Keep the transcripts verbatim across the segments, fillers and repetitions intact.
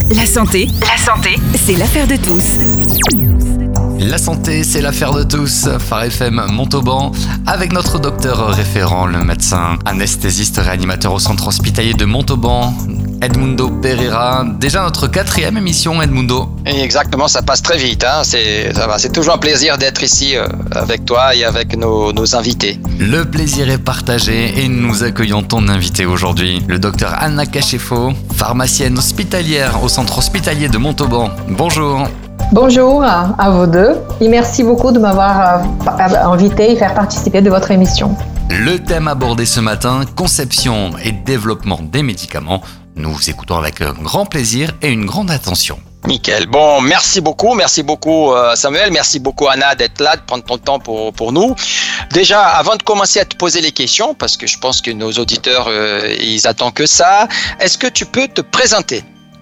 La santé, la santé, c'est l'affaire de tous. La santé, c'est l'affaire de tous. Phare F M Montauban, avec notre docteur référent, le médecin anesthésiste réanimateur au centre hospitalier de Montauban, Edmundo Pereira. Déjà notre quatrième émission, Edmundo. Et exactement, ça passe très vite. Hein. C'est, ça va, c'est toujours un plaisir d'être ici euh, avec toi et avec nos, nos invités. Le plaisir est partagé et nous accueillons ton invité aujourd'hui, le docteur Anna Cachefo, pharmacienne hospitalière au centre hospitalier de Montauban. Bonjour. Bonjour à vous deux et merci beaucoup de m'avoir invité et faire participer de votre émission. Le thème abordé ce matin, conception et développement des médicaments. Nous vous écoutons avec un grand plaisir et une grande attention. Nickel. Bon, merci beaucoup, merci beaucoup Samuel, merci beaucoup Anna d'être là, de prendre ton temps pour, pour nous. Déjà, avant de commencer à te poser les questions, parce que je pense que nos auditeurs, euh, ils attendent que ça, est-ce que tu peux te présenter ?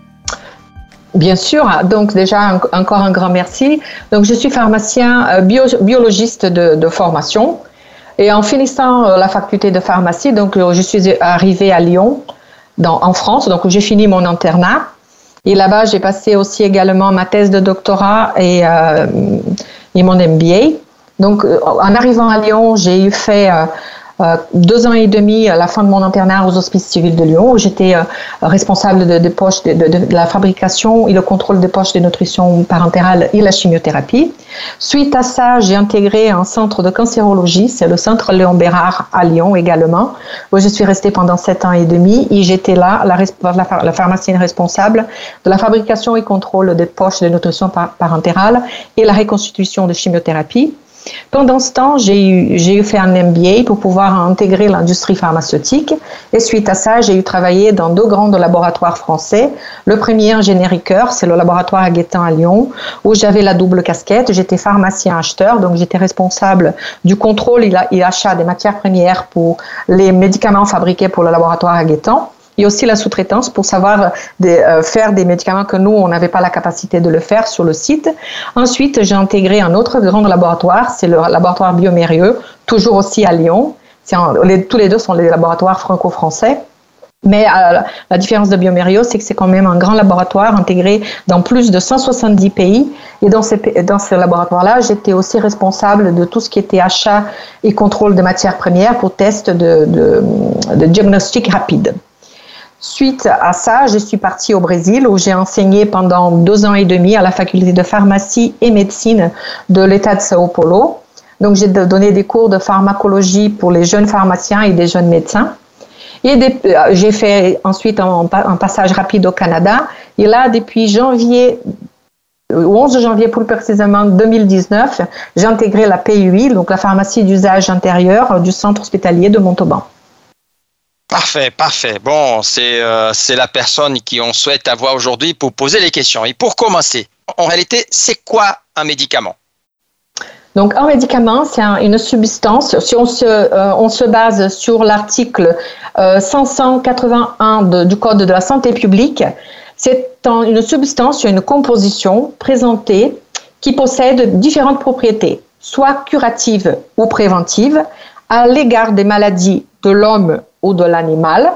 Bien sûr, donc déjà un, encore un grand merci. Donc je suis pharmacien euh, bio, biologiste de, de formation et en finissant euh, la faculté de pharmacie, donc euh, je suis arrivée à Lyon, dans, en France, donc j'ai fini mon internat et là-bas j'ai passé aussi également ma thèse de doctorat et, euh, et mon M B A. Donc euh, en arrivant à Lyon, j'ai eu fait euh, Euh, deux ans et demi à la fin de mon internat aux Hospices civils de Lyon, où j'étais euh, responsable de, de, poches de, de, de la fabrication et le contrôle des poches de nutrition parentale et la chimiothérapie. Suite à ça, j'ai intégré un centre de cancérologie, c'est le centre Léon Bérard à Lyon également, où je suis restée pendant sept ans et demi et j'étais là, la, la, la pharmacienne responsable de la fabrication et contrôle des poches de nutrition parentale et la reconstitution de chimiothérapie. Pendant ce temps, j'ai eu, j'ai eu fait un M B A pour pouvoir intégrer l'industrie pharmaceutique et suite à ça, j'ai eu travaillé dans deux grands laboratoires français. Le premier, un génériqueur, c'est le laboratoire Aguettant à Lyon, où j'avais la double casquette. J'étais pharmacien acheteur, donc j'étais responsable du contrôle et l'achat des matières premières pour les médicaments fabriqués pour le laboratoire Aguettant. Et aussi la sous-traitance pour savoir de, euh, faire des médicaments que nous, on n'avait pas la capacité de le faire sur le site. Ensuite, j'ai intégré un autre grand laboratoire, c'est le laboratoire Biomérieux, toujours aussi à Lyon. C'est un, les, tous les deux sont des laboratoires franco-français. Mais euh, la différence de Biomérieux, c'est que c'est quand même un grand laboratoire intégré dans plus de cent soixante-dix pays. Et dans, ces, dans ce laboratoire-là, j'étais aussi responsable de tout ce qui était achat et contrôle de matières premières pour tests de, de, de diagnostic rapide. Suite à ça, je suis partie au Brésil où j'ai enseigné pendant deux ans et demi à la faculté de pharmacie et médecine de l'État de Sao Paulo. Donc, j'ai donné des cours de pharmacologie pour les jeunes pharmaciens et des jeunes médecins. Et des, j'ai fait ensuite un, un passage rapide au Canada. Et là, depuis janvier, onze janvier plus précisément deux mille dix-neuf, j'ai intégré la P U I, donc la pharmacie d'usage intérieur du centre hospitalier de Montauban. Parfait, parfait. Bon, c'est, euh, c'est la personne qui on souhaite avoir aujourd'hui pour poser les questions. Et pour commencer, en réalité, c'est quoi un médicament ? Donc, un médicament, c'est un, une substance. Si on se, euh, on se base sur l'article euh, cinq cent quatre-vingt-un de, du Code de la santé publique, c'est un, une substance, une composition présentée qui possède différentes propriétés, soit curatives ou préventives, à l'égard des maladies de l'homme ou de l'animal,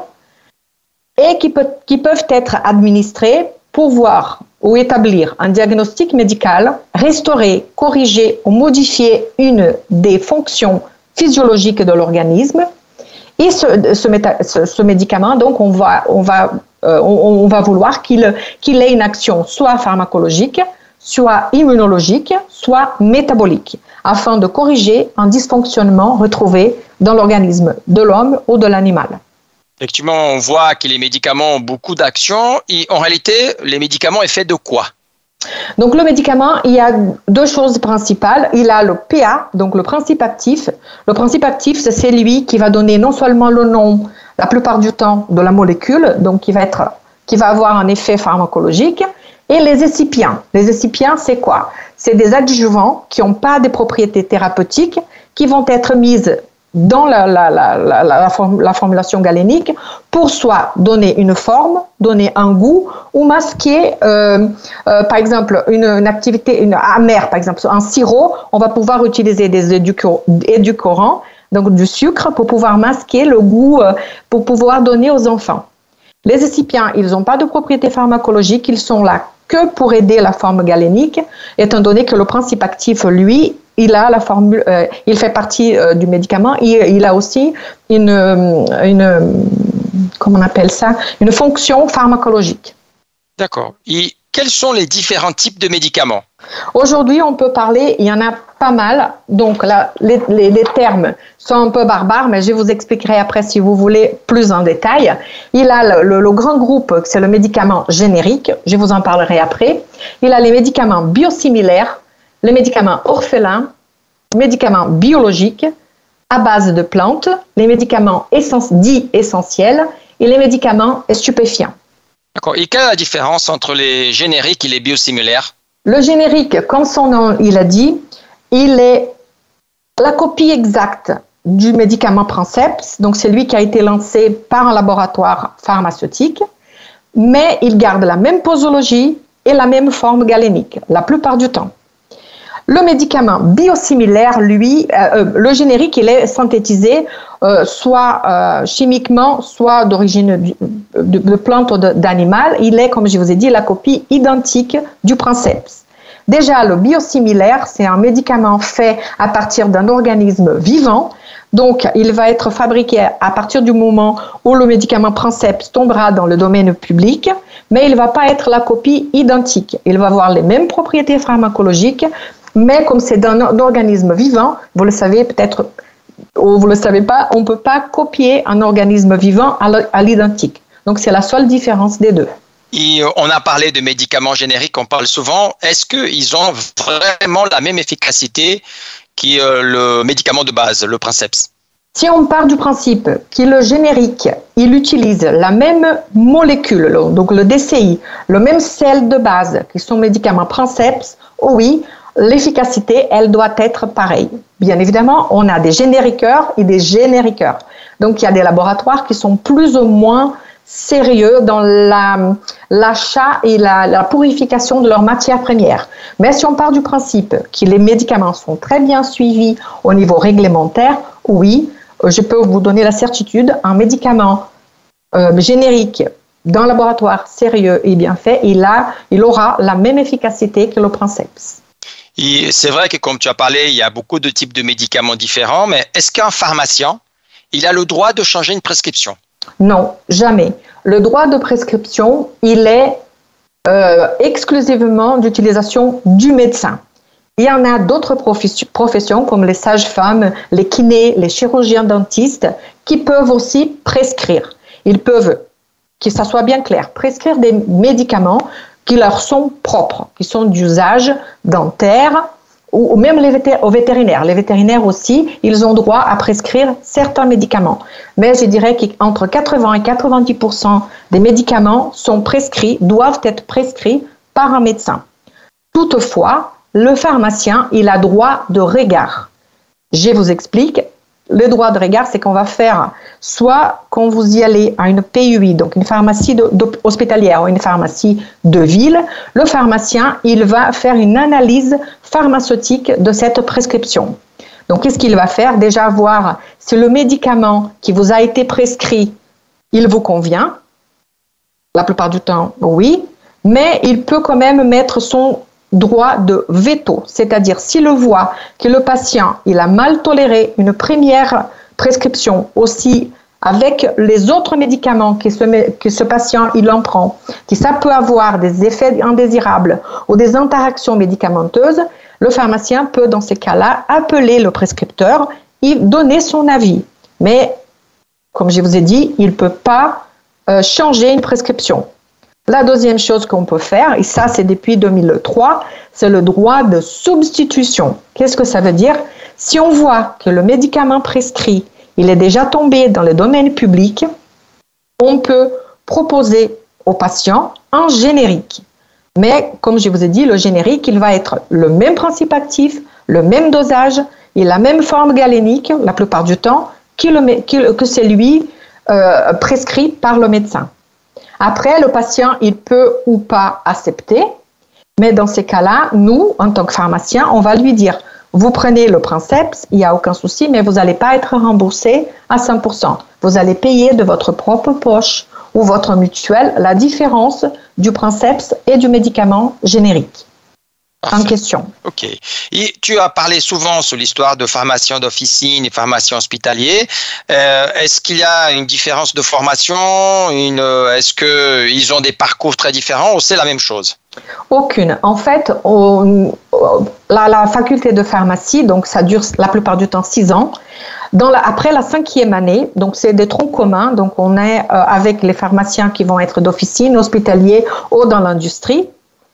et qui, peut, qui peuvent être administrées pour voir ou établir un diagnostic médical, restaurer, corriger ou modifier une des fonctions physiologiques de l'organisme. Et ce, ce, ce, ce médicament, donc, on va, on va, euh, on, on va vouloir qu'il, qu'il ait une action soit pharmacologique, soit immunologique, soit métabolique, afin de corriger un dysfonctionnement retrouvé dans l'organisme de l'homme ou de l'animal. Effectivement, on voit que les médicaments ont beaucoup d'actions et en réalité, les médicaments sont faits de quoi ? Donc le médicament, il y a deux choses principales. Il a le P A, donc le principe actif. Le principe actif, c'est celui qui va donner non seulement le nom, la plupart du temps, de la molécule, donc qui va, être, qui va avoir un effet pharmacologique, et les excipients. Les excipients, c'est quoi ? C'est des adjuvants qui n'ont pas des propriétés thérapeutiques, qui vont être mises dans la, la, la, la, la, form, la formulation galénique pour soit donner une forme, donner un goût ou masquer, euh, euh, par exemple, une, une activité une amère, par exemple, un sirop, on va pouvoir utiliser des édulcorants, donc du sucre, pour pouvoir masquer le goût, euh, pour pouvoir donner aux enfants. Les excipients, ils n'ont pas de propriétés pharmacologiques, ils sont là que pour aider la forme galénique, étant donné que le principe actif, lui, il a la formule, euh, il fait partie euh, du médicament, il, il a aussi une, une, comment on appelle ça, une fonction pharmacologique. D'accord. Et quels sont les différents types de médicaments? Aujourd'hui, on peut parler, il y en a pas mal, donc là, les, les, les termes sont un peu barbares, mais je vous expliquerai après si vous voulez plus en détail. Il a le, le, le grand groupe, c'est le médicament générique, je vous en parlerai après. Il a les médicaments biosimilaires, les médicaments orphelins, médicaments biologiques à base de plantes, les médicaments essence, dits essentiels et les médicaments stupéfiants. D'accord. Et quelle est la différence entre les génériques et les biosimilaires? Le générique, comme son nom il a dit, il est la copie exacte du médicament Princeps, donc c'est lui qui a été lancé par un laboratoire pharmaceutique, mais il garde la même posologie et la même forme galénique, la plupart du temps. Le médicament biosimilaire, lui, euh, le générique, il est synthétisé euh, soit euh, chimiquement, soit d'origine de, de plante ou d'animal. Il est, comme je vous ai dit, la copie identique du Princeps. Déjà, le biosimilaire, c'est un médicament fait à partir d'un organisme vivant. Donc, il va être fabriqué à partir du moment où le médicament Princeps tombera dans le domaine public, mais il ne va pas être la copie identique. Il va avoir les mêmes propriétés pharmacologiques, mais comme c'est d'un organisme vivant, vous le savez peut-être, ou vous ne le savez pas, on ne peut pas copier un organisme vivant à l'identique. Donc, c'est la seule différence des deux. Et on a parlé de médicaments génériques, on parle souvent. Est-ce qu'ils ont vraiment la même efficacité que le médicament de base, le Princeps? Si on part du principe que le générique, il utilise la même molécule, donc le D C I, le même sel de base que son médicament Princeps, oh oui, l'efficacité, elle doit être pareille. Bien évidemment, on a des génériqueurs et des génériqueurs. Donc, il y a des laboratoires qui sont plus ou moins sérieux dans la, l'achat et la, la purification de leurs matières premières. Mais si on part du principe que les médicaments sont très bien suivis au niveau réglementaire, oui, je peux vous donner la certitude, un médicament euh, générique d'un laboratoire sérieux et bien fait, il, a, il aura la même efficacité que le Princeps. Et c'est vrai que comme tu as parlé, il y a beaucoup de types de médicaments différents, mais est-ce qu'un pharmacien, il a le droit de changer une prescription? Non, jamais. Le droit de prescription, il est euh, exclusivement d'utilisation du médecin. Il y en a d'autres professions comme les sages-femmes, les kinés, les chirurgiens dentistes qui peuvent aussi prescrire. Ils peuvent, que ça soit bien clair, prescrire des médicaments qui leur sont propres, qui sont d'usage dentaire ou même les vétér- aux vétérinaires. Les vétérinaires aussi, ils ont droit à prescrire certains médicaments. Mais je dirais qu'entre quatre-vingts et quatre-vingt-dix pour cent des médicaments sont prescrits, doivent être prescrits par un médecin. Toutefois, le pharmacien, il a droit de regard. Je vous explique. Le droit de regard, c'est qu'on va faire, soit quand vous y allez à une P U I, donc une pharmacie de, de, hospitalière ou une pharmacie de ville, le pharmacien, il va faire une analyse pharmaceutique de cette prescription. Donc, qu'est-ce qu'il va faire? Déjà voir si le médicament qui vous a été prescrit, il vous convient. La plupart du temps, oui. Mais il peut quand même mettre son droit de veto, c'est-à-dire s'il voit que le patient il a mal toléré une première prescription aussi avec les autres médicaments que ce, que ce patient il en prend, que ça peut avoir des effets indésirables ou des interactions médicamenteuses, le pharmacien peut dans ces cas-là appeler le prescripteur et donner son avis. Mais comme je vous ai dit, il ne peut pas euh, changer une prescription. La deuxième chose qu'on peut faire, et ça c'est depuis deux mille trois, c'est le droit de substitution. Qu'est-ce que ça veut dire? Si on voit que le médicament prescrit, il est déjà tombé dans le domaine public, on peut proposer au patient un générique. Mais comme je vous ai dit, le générique, il va être le même principe actif, le même dosage et la même forme galénique, la plupart du temps, que, le, que celui euh, prescrit par le médecin. Après, le patient, il peut ou pas accepter, mais dans ces cas-là, nous, en tant que pharmacien, on va lui dire, vous prenez le Princeps, il n'y a aucun souci, mais vous n'allez pas être remboursé à cent pour cent. Vous allez payer de votre propre poche ou votre mutuelle la différence du princeps et du médicament générique. En question. Ok. Et tu as parlé souvent sur l'histoire de pharmaciens d'officine et pharmaciens hospitaliers. Euh, est-ce qu'il y a une différence de formation? Une, est-ce qu'ils ont des parcours très différents ou c'est la même chose? Aucune. En fait, on, la, la faculté de pharmacie, donc ça dure la plupart du temps six ans. Dans la, après la cinquième année, donc c'est des troncs communs, donc on est euh, avec les pharmaciens qui vont être d'officine, hospitaliers ou dans l'industrie.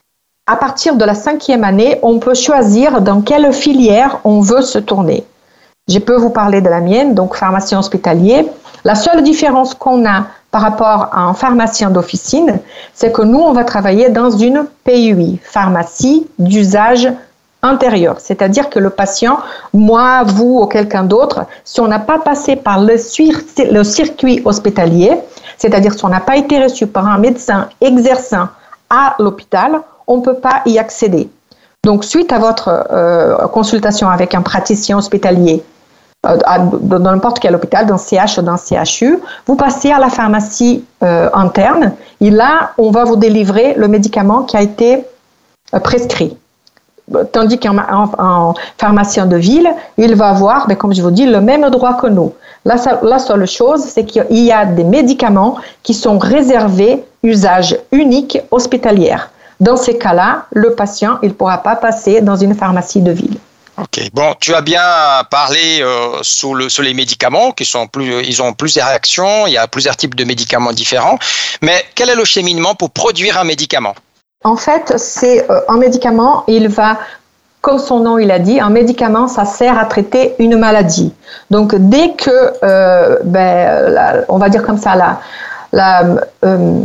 À partir de la cinquième année, on peut choisir dans quelle filière on veut se tourner. Je peux vous parler de la mienne, donc pharmacien hospitalier. La seule différence qu'on a par rapport à un pharmacien d'officine, c'est que nous, on va travailler dans une P U I, pharmacie d'usage intérieur. C'est-à-dire que le patient, moi, vous ou quelqu'un d'autre, si on n'a pas passé par le, cir- le circuit hospitalier, c'est-à-dire si on n'a pas été reçu par un médecin exerçant à l'hôpital, on ne peut pas y accéder. Donc, suite à votre euh, consultation avec un praticien hospitalier euh, à, dans n'importe quel hôpital, dans C H ou dans C H U, vous passez à la pharmacie euh, interne et là, on va vous délivrer le médicament qui a été euh, prescrit. Tandis qu'un un, un pharmacien de ville, il va avoir, ben, comme je vous dis, le même droit que nous. La, la seule chose, c'est qu'il y a des médicaments qui sont réservés usage unique hospitalier. Dans ces cas-là, le patient, il ne pourra pas passer dans une pharmacie de ville. Ok. Bon, tu as bien parlé euh, sur, le, sur les médicaments, qui sont plus, ils ont plusieurs réactions, il y a plusieurs types de médicaments différents. Mais quel est le cheminement pour produire un médicament? En fait, c'est euh, un médicament, il va, comme son nom il a dit, un médicament, ça sert à traiter une maladie. Donc, dès que, euh, ben, la, on va dire comme ça, la, la euh,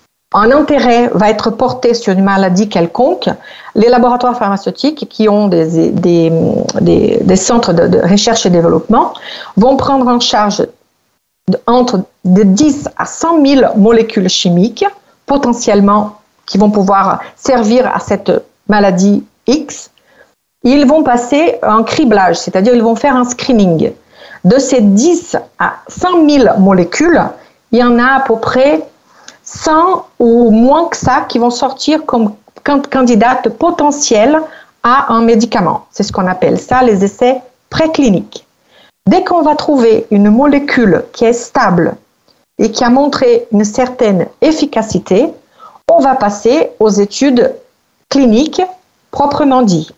un intérêt va être porté sur une maladie quelconque, les laboratoires pharmaceutiques qui ont des, des, des, des centres de, de recherche et développement vont prendre en charge de, entre de dix à cent mille molécules chimiques potentiellement qui vont pouvoir servir à cette maladie X. Ils vont passer un criblage, c'est-à-dire ils vont faire un screening. De ces dix à cent mille molécules, il y en a à peu près cent ou moins que ça qui vont sortir comme candidates potentielles à un médicament. C'est ce qu'on appelle ça les essais précliniques. Dès qu'on va trouver une molécule qui est stable et qui a montré une certaine efficacité, on va passer aux études cliniques proprement dit.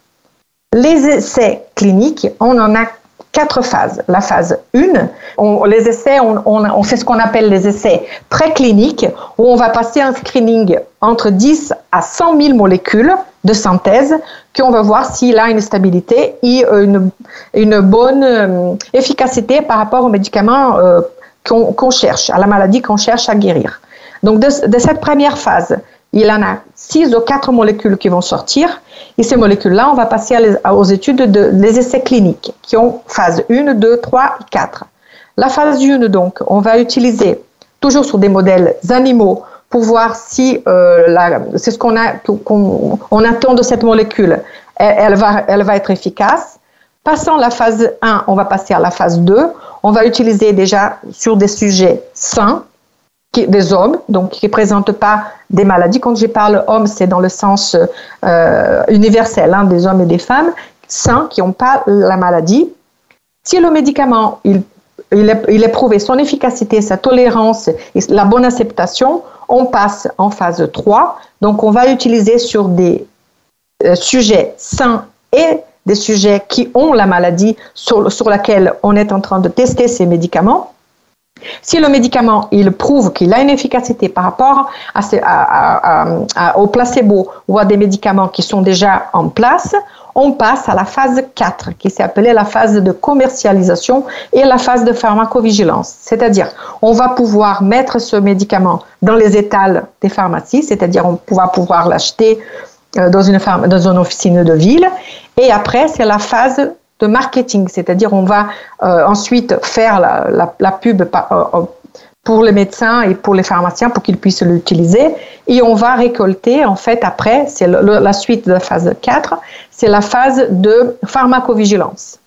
Les essais cliniques, on en a quatre phases. La phase un, on, les essais, on, on, on fait ce qu'on appelle les essais précliniques, où on va passer un screening entre dix à cent mille molécules de synthèse, qu'on va voir s'il a une stabilité et une, une bonne euh, efficacité par rapport aux médicaments euh, qu'on, qu'on cherche, à la maladie qu'on cherche à guérir. Donc, de, de cette première phase, il en a six ou quatre molécules qui vont sortir. Et ces molécules-là, on va passer à les, aux études de les essais cliniques qui ont phase un, deux, trois et quatre. La phase un, donc, on va utiliser toujours sur des modèles animaux pour voir si euh, la, c'est ce qu'on, a, qu'on on attend de cette molécule. Elle, elle, va, elle va être efficace. Passant la phase un, on va passer à la phase deux. On va utiliser déjà sur des sujets sains, qui, des hommes, donc qui ne présentent pas des maladies. Quand je parle hommes, c'est dans le sens euh, universel, hein, des hommes et des femmes, sains, qui n'ont pas la maladie. Si le médicament, il, il, est, il est prouvé son efficacité, sa tolérance et la bonne acceptation, on passe en phase trois. Donc, on va utiliser sur des euh, sujets sains et des sujets qui ont la maladie sur, sur laquelle on est en train de tester ces médicaments. Si le médicament, il prouve qu'il a une efficacité par rapport à ces, à, à, à, à, au placebo ou à des médicaments qui sont déjà en place, on passe à la phase quatre, qui s'est appelée la phase de commercialisation et la phase de pharmacovigilance. C'est-à-dire, on va pouvoir mettre ce médicament dans les étals des pharmacies, c'est-à-dire on va pouvoir l'acheter dans une, pharma, dans une officine de ville. Et après, c'est la phase de marketing, c'est-à-dire on va euh, ensuite faire la, la, la pub par, euh, pour les médecins et pour les pharmaciens pour qu'ils puissent l'utiliser et on va récolter en fait après, c'est le, le, la suite de la phase quatre, c'est la phase de pharmacovigilance.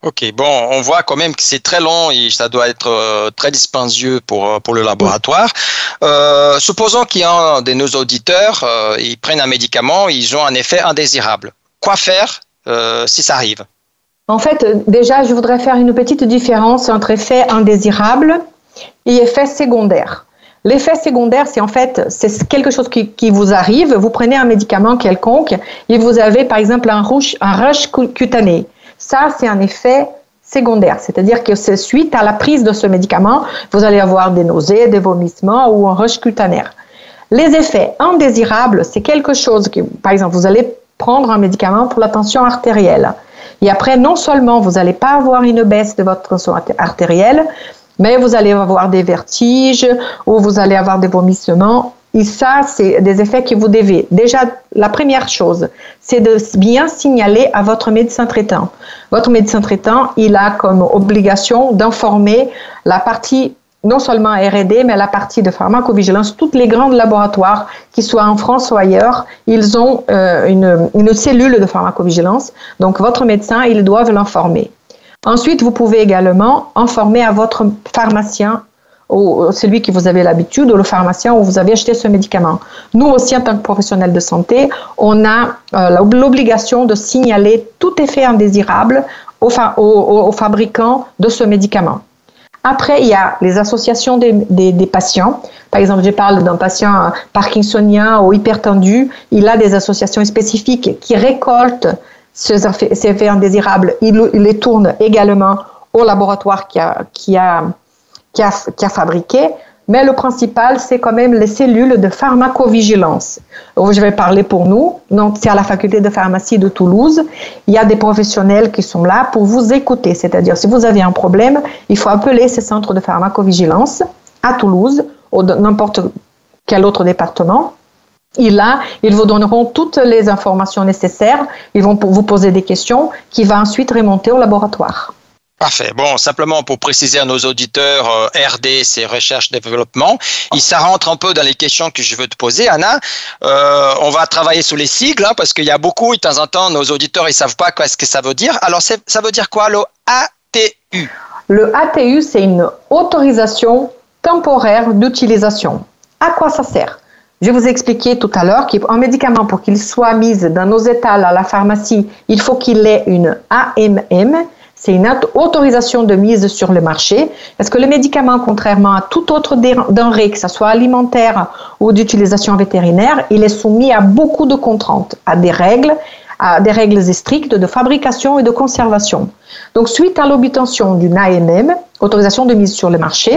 Ok, bon, on voit quand même que c'est très long et ça doit être euh, très dispendieux pour, pour le laboratoire. Euh, supposons qu'il y a un de nos auditeurs, euh, ils prennent un médicament, ils ont un effet indésirable. Quoi faire euh, si ça arrive? En fait, déjà, je voudrais faire une petite différence entre effet indésirable et effet secondaire. L'effet secondaire, c'est en fait c'est quelque chose qui, qui vous arrive. Vous prenez un médicament quelconque et vous avez par exemple un rush, un rush cutané. Ça, c'est un effet secondaire, c'est-à-dire que c'est suite à la prise de ce médicament, vous allez avoir des nausées, des vomissements ou un rush cutané. Les effets indésirables, c'est quelque chose que, par exemple, vous allez prendre un médicament pour la tension artérielle. Et après, non seulement vous n'allez pas avoir une baisse de votre tension artérielle, mais vous allez avoir des vertiges ou vous allez avoir des vomissements. Et ça, c'est des effets que vous devez. Déjà, la première chose, c'est de bien signaler à votre médecin traitant. Votre médecin traitant, il a comme obligation d'informer la partie, non seulement R et D, mais la partie de pharmacovigilance. Toutes les grands laboratoires, qu'ils soient en France ou ailleurs, ils ont euh, une, une cellule de pharmacovigilance. Donc, votre médecin, ils doivent l'informer. Ensuite, vous pouvez également informer à votre pharmacien, ou celui que vous avez l'habitude, ou le pharmacien où vous avez acheté ce médicament. Nous aussi, en tant que professionnels de santé, on a euh, l'obligation de signaler tout effet indésirable au, fa- au, au, au fabricant de ce médicament. Après, il y a les associations des, des, des patients. Par exemple, je parle d'un patient parkinsonien ou hypertendu. Il a des associations spécifiques qui récoltent ces effets, ces effets indésirables. Il, il les tourne également au laboratoire qui a, qui a Qui a, qui a fabriqué, mais le principal, c'est quand même les cellules de pharmacovigilance. Je vais parler pour nous. Donc, c'est à la faculté de pharmacie de Toulouse. Il y a des professionnels qui sont là pour vous écouter. C'est-à-dire, si vous avez un problème, il faut appeler ces centres de pharmacovigilance à Toulouse ou de n'importe quel autre département. Et là, ils vous donneront toutes les informations nécessaires. Ils vont vous poser des questions qui vont ensuite remonter au laboratoire. Parfait. Bon, simplement pour préciser à nos auditeurs, euh, R D, c'est recherche-développement. Et ça rentre un peu dans les questions que je veux te poser, Anna. Euh, on va travailler sur les sigles, hein, parce qu'il y a beaucoup, et de temps en temps, nos auditeurs, ils savent pas quoi ce que ça veut dire. Alors, c'est, ça veut dire quoi, le A T U? Le A T U, c'est une autorisation temporaire d'utilisation. À quoi ça sert? Je vous ai expliqué tout à l'heure qu'un médicament, pour qu'il soit mis dans nos étals à la pharmacie, il faut qu'il ait une A M M. C'est une autorisation de mise sur le marché, parce que le médicament, contrairement à toute autre denrée, que ce soit alimentaire ou d'utilisation vétérinaire, il est soumis à beaucoup de contraintes, à des règles, à des règles strictes de fabrication et de conservation. Donc, suite à l'obtention d'une A M M, autorisation de mise sur le marché,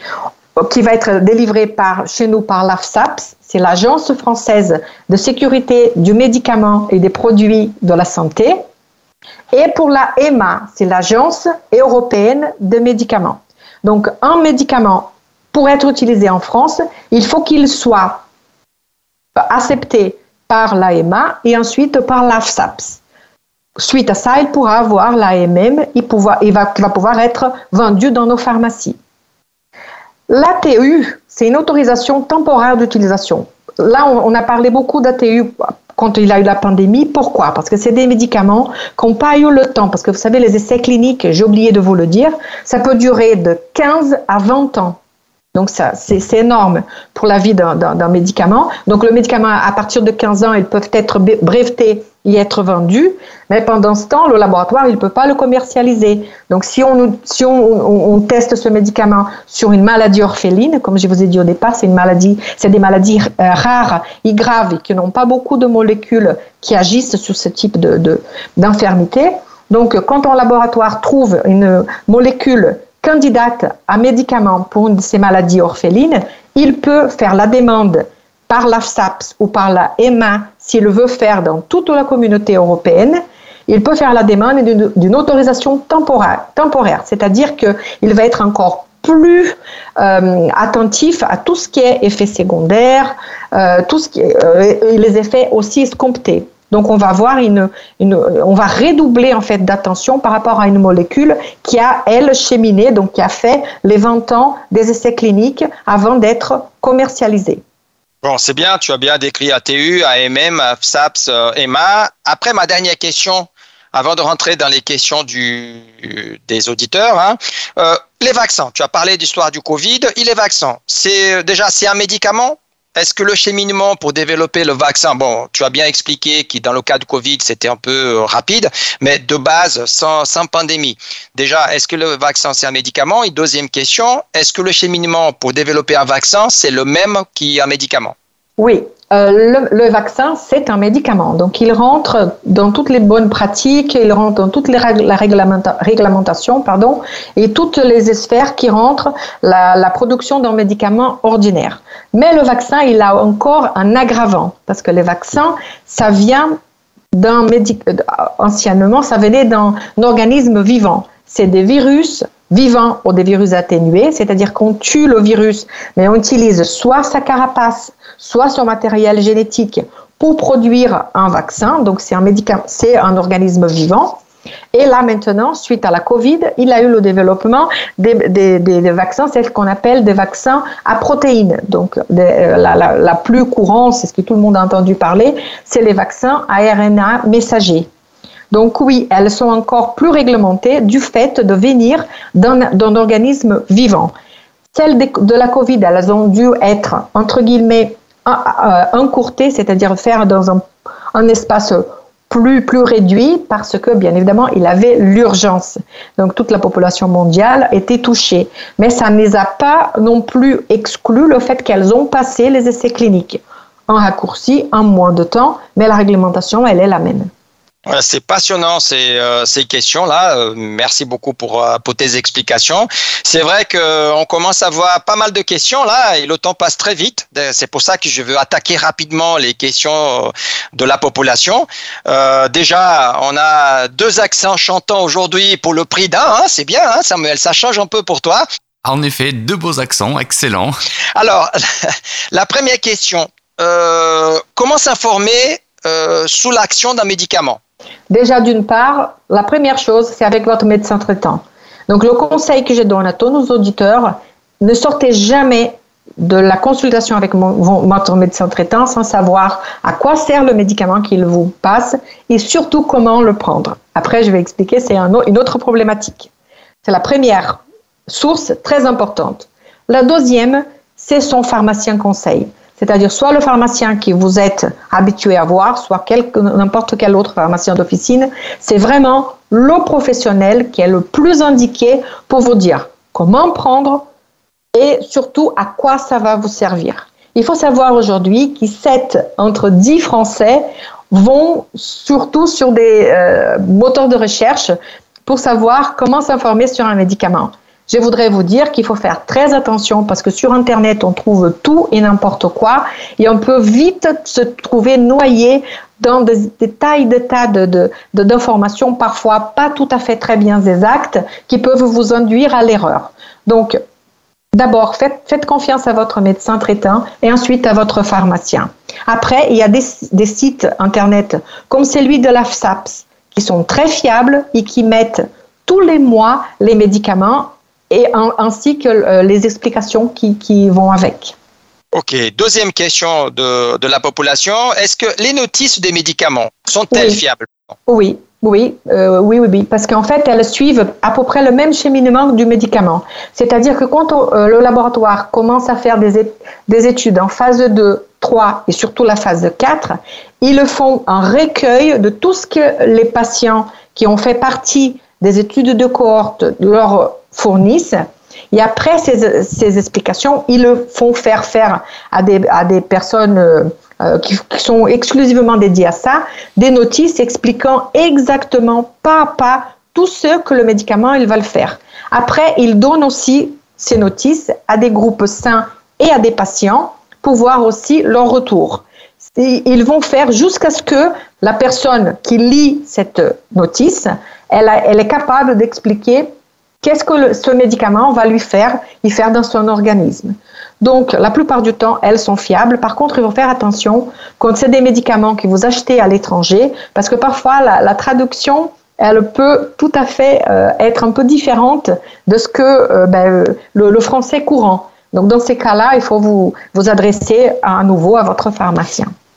qui va être délivrée par, chez nous par l'A F S A P S, c'est l'Agence française de sécurité du médicament et des produits de la santé. Et pour la E M A, c'est l'Agence européenne des médicaments. Donc, un médicament, pour être utilisé en France, il faut qu'il soit accepté par l'A M A et ensuite par l'A F S A P S. Suite à ça, il pourra avoir l'A M M, il, pouvoir, il, va, il va pouvoir être vendu dans nos pharmacies. L'A T U, c'est une autorisation temporaire d'utilisation. Là, on, on a parlé beaucoup d'A T U quand il y a eu la pandémie. Pourquoi? Parce que c'est des médicaments qui n'ont pas eu le temps. Parce que vous savez, les essais cliniques, j'ai oublié de vous le dire, ça peut durer de quinze à vingt ans. Donc, ça, c'est, c'est énorme pour la vie d'un, d'un, d'un médicament. Donc, le médicament, à partir de quinze ans, ils peuvent être brevetés et être vendus. Mais pendant ce temps, le laboratoire, il ne peut pas le commercialiser. Donc, si on, si on, on, on teste ce médicament sur une maladie orpheline, comme je vous ai dit au départ, c'est une maladie, c'est des maladies euh, rares et graves et qui n'ont pas beaucoup de molécules qui agissent sur ce type de, de, d'infirmité. Donc, quand un laboratoire trouve une molécule candidate à médicament pour une de ces maladies orphelines, il peut faire la demande par l'A F S A P S ou par la E M A, s'il veut faire dans toute la communauté européenne, il peut faire la demande d'une, d'une autorisation temporaire, temporaire, c'est-à-dire qu'il va être encore plus euh, attentif à tout ce qui est effets secondaires, euh, tout ce qui est, euh, et les effets aussi escomptés. Donc, on va avoir une, une, on va redoubler en fait d'attention par rapport à une molécule qui a, elle, cheminé, donc qui a fait les vingt ans des essais cliniques avant d'être commercialisée. Bon, c'est bien, tu as bien décrit A T U, A M M, F S A P S, E M A. Après, ma dernière question, avant de rentrer dans les questions du, des auditeurs, hein, euh, les vaccins. Tu as parlé d'histoire du Covid. Et les vaccins, c'est déjà c'est un médicament? Est-ce que le cheminement pour développer le vaccin, bon, tu as bien expliqué que dans le cas du Covid, c'était un peu rapide, mais de base, sans, sans pandémie. Déjà, est-ce que le vaccin, c'est un médicament? Et deuxième question, est-ce que le cheminement pour développer un vaccin, c'est le même qu'un médicament? Oui, euh, le, le vaccin, c'est un médicament. Donc, il rentre dans toutes les bonnes pratiques, il rentre dans toute les règles, la réglementa, réglementation pardon, et toutes les sphères qui rentrent la, la production d'un médicament ordinaire. Mais le vaccin, il a encore un aggravant, parce que les vaccins, ça vient d'un médicament, anciennement, ça venait d'un organisme vivant. C'est des virus vivants ou des virus atténués, c'est-à-dire qu'on tue le virus, mais on utilise soit sa carapace, soit son matériel génétique pour produire un vaccin. Donc, c'est un médicament, c'est un organisme vivant. Et là, maintenant, suite à la Covid, il a eu le développement des, des, des, des vaccins, c'est ce qu'on appelle des vaccins à protéines. Donc, des, la, la, la plus courante, c'est ce que tout le monde a entendu parler, c'est les vaccins à R N A messagers. Donc oui, elles sont encore plus réglementées du fait de venir d'un, d'un organisme vivant. Celles de, de la Covid, elles ont dû être, entre guillemets, encurtées, c'est-à-dire faire dans un, un espace plus, plus réduit parce que, bien évidemment, il avait l'urgence. Donc toute la population mondiale était touchée. Mais ça ne les a pas non plus exclu le fait qu'elles ont passé les essais cliniques. En raccourci, en moins de temps, mais la réglementation, elle est la même. C'est passionnant ces, euh, ces questions-là. Euh, merci beaucoup pour, euh, pour tes explications. C'est vrai qu'on commence à avoir pas mal de questions là et le temps passe très vite. C'est pour ça que je veux attaquer rapidement les questions de la population. Euh, déjà, on a deux accents chantants aujourd'hui pour le prix d'un. Hein, c'est bien, hein, Samuel, ça change un peu pour toi. En effet, deux beaux accents, excellent. Alors, la première question, euh, comment s'informer euh, sous l'action d'un médicament? Déjà, d'une part, la première chose, c'est avec votre médecin traitant. Donc, le conseil que je donne à tous nos auditeurs, ne sortez jamais de la consultation avec mon, votre médecin traitant sans savoir à quoi sert le médicament qu'il vous passe et surtout comment le prendre. Après, je vais expliquer, c'est un, une autre problématique. C'est la première source très importante. La deuxième, c'est son pharmacien conseil. C'est-à-dire soit le pharmacien que vous êtes habitué à voir, soit quelque, n'importe quel autre pharmacien d'officine. C'est vraiment le professionnel qui est le plus indiqué pour vous dire comment prendre et surtout à quoi ça va vous servir. Il faut savoir aujourd'hui que sept entre dix Français vont surtout sur des euh, moteurs de recherche pour savoir comment s'informer sur un médicament. Je voudrais vous dire qu'il faut faire très attention parce que sur Internet, on trouve tout et n'importe quoi et on peut vite se trouver noyé dans des, des tailles de tas de, de, de, d'informations parfois pas tout à fait très bien exactes qui peuvent vous induire à l'erreur. Donc, d'abord, faites, faites confiance à votre médecin traitant et ensuite à votre pharmacien. Après, il y a des, des sites Internet comme celui de l'A F S A P S qui sont très fiables et qui mettent tous les mois les médicaments et en, ainsi que euh, les explications qui, qui vont avec. Ok, deuxième question de, de la population. Est-ce que les notices des médicaments sont-elles oui. fiables? Oui, oui, euh, oui, oui, oui, parce qu'en fait, elles suivent à peu près le même cheminement du médicament. C'est-à-dire que quand on, euh, le laboratoire commence à faire des, é- des études en phase deux, trois et surtout la phase quatre, ils font un recueil de tout ce que les patients qui ont fait partie des études de cohorte leur fournissent. Et après ces, ces explications, ils le font faire faire à des, à des personnes euh, qui, qui sont exclusivement dédiées à ça, des notices expliquant exactement pas à pas tout ce que le médicament il va le faire. Après, ils donnent aussi ces notices à des groupes sains et à des patients pour voir aussi leur retour. Et ils vont faire jusqu'à ce que la personne qui lit cette notice, elle, a, elle est capable d'expliquer qu'est-ce que le, ce médicament va lui faire, y faire dans son organisme. Donc, la plupart du temps, elles sont fiables. Par contre, il faut faire attention quand c'est des médicaments que vous achetez à l'étranger, parce que parfois, la, la traduction, elle peut tout à fait euh, être un peu différente de ce que euh, ben, le, le français courant. Donc, dans ces cas-là, il faut vous, vous adresser à, à nouveau à votre pharmacien.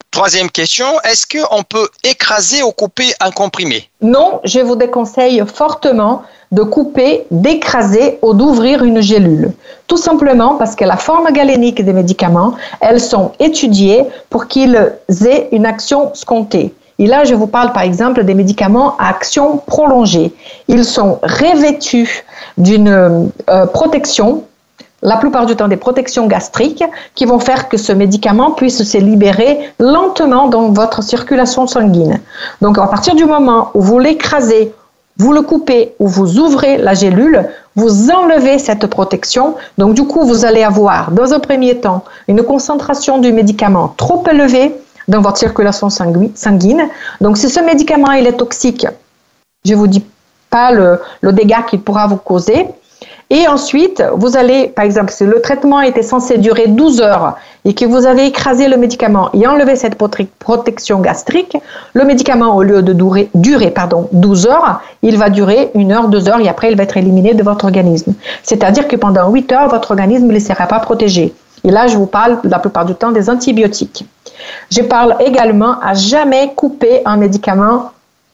Troisième question, est-ce qu'on peut écraser ou couper un comprimé? Non, je vous déconseille fortement de couper, d'écraser ou d'ouvrir une gélule. Tout simplement parce que la forme galénique des médicaments, elles sont étudiées pour qu'ils aient une action scontée. Et là, je vous parle par exemple des médicaments à action prolongée. Ils sont revêtus d'une euh, protection, la plupart du temps des protections gastriques, qui vont faire que ce médicament puisse se libérer lentement dans votre circulation sanguine. Donc, à partir du moment où vous l'écrasez, vous le coupez ou vous ouvrez la gélule, vous enlevez cette protection. Donc, du coup, vous allez avoir, dans un premier temps, une concentration du médicament trop élevée dans votre circulation sanguine. Donc, si ce médicament il est toxique, je ne vous dis pas le, le dégât qu'il pourra vous causer. Et ensuite, vous allez, par exemple, si le traitement était censé durer douze heures et que vous avez écrasé le médicament et enlevé cette protection gastrique, le médicament, au lieu de durer, durer pardon, douze heures, il va durer une heure, deux heures et après, il va être éliminé de votre organisme. C'est-à-dire que pendant huit heures, votre organisme ne sera pas protégé. Et là, je vous parle la plupart du temps des antibiotiques. Je parle également à jamais couper un médicament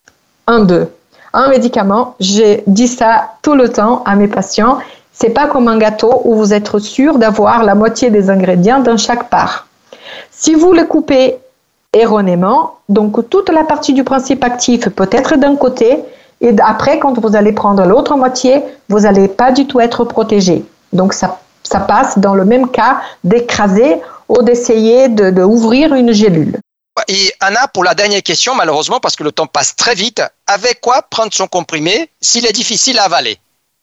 en deux. Un médicament, je dis ça tout le temps à mes patients, c'est pas comme un gâteau où vous êtes sûr d'avoir la moitié des ingrédients dans chaque part. Si vous le coupez erronément, donc toute la partie du principe actif peut être d'un côté et après, quand vous allez prendre l'autre moitié, vous n'allez pas du tout être protégé. Donc ça, ça passe dans le même cas d'écraser ou d'essayer de, de ouvrir une gélule. Et Anna, pour la dernière question, malheureusement, parce que le temps passe très vite, avec quoi prendre son comprimé s'il est difficile à avaler?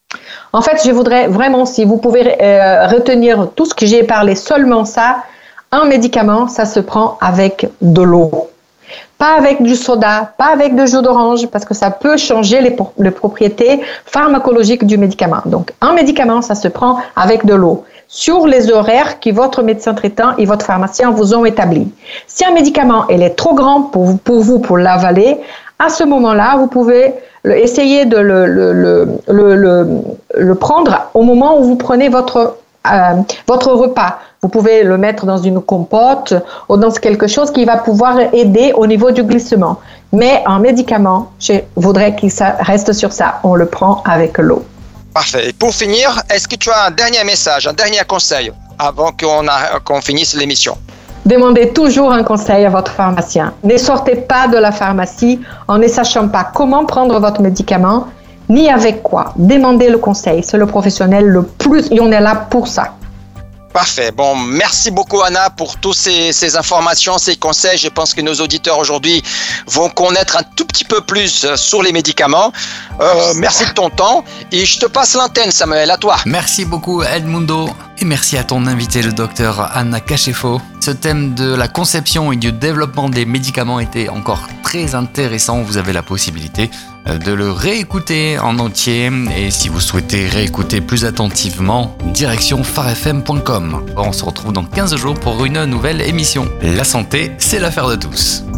En fait, je voudrais vraiment, si vous pouvez euh, retenir tout ce que j'ai parlé, seulement ça, un médicament, ça se prend avec de l'eau. Pas avec du soda, pas avec de jus d'orange, parce que ça peut changer les, les propriétés pharmacologiques du médicament. Donc, un médicament, ça se prend avec de l'eau, sur les horaires que votre médecin traitant et votre pharmacien vous ont établis. Si un médicament il est trop grand pour vous, pour, vous, pour l'avaler, à ce moment-là, vous pouvez le, essayer de le, le, le, le, le, le prendre au moment où vous prenez votre, euh, votre repas. Vous pouvez le mettre dans une compote ou dans quelque chose qui va pouvoir aider au niveau du glissement. Mais un médicament, je voudrais qu'il reste sur ça. On le prend avec l'eau. Parfait. Et pour finir, est-ce que tu as un dernier message, un dernier conseil avant qu'on, a, qu'on finisse l'émission? Demandez toujours un conseil à votre pharmacien. Ne sortez pas de la pharmacie en ne sachant pas comment prendre votre médicament, ni avec quoi. Demandez le conseil. C'est le professionnel le plus, et on est là pour ça. Parfait. Bon, merci beaucoup Anna pour toutes ces, ces informations, ces conseils. Je pense que nos auditeurs aujourd'hui vont connaître un tout petit peu plus sur les médicaments. Euh, merci de ton temps et je te passe l'antenne, Samuel, à toi. Merci beaucoup Edmundo et merci à ton invité, le docteur Anna Cachefo. Ce thème de la conception et du développement des médicaments était encore très intéressant. Vous avez la possibilité de le réécouter en entier et si vous souhaitez réécouter plus attentivement, direction phare f m point com. On se retrouve dans quinze jours pour une nouvelle émission. La santé, c'est l'affaire de tous.